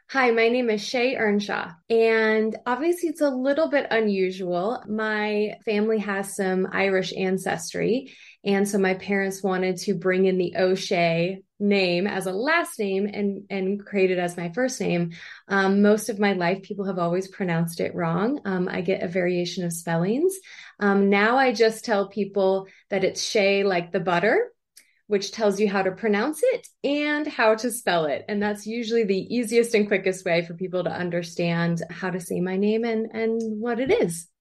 Hi, my name is Shay Earnshaw, and obviously it's a little bit unusual. My family has some Irish ancestry, and so my parents wanted to bring in the O'Shea name as a last name and create it as my first name. Most of my life, people have always pronounced it wrong. I get a variation of spellings. Now I just tell people that it's Shay like the butter, which tells you how to pronounce it and how to spell it. And that's usually the easiest and quickest way for people to understand how to say my name and what it is.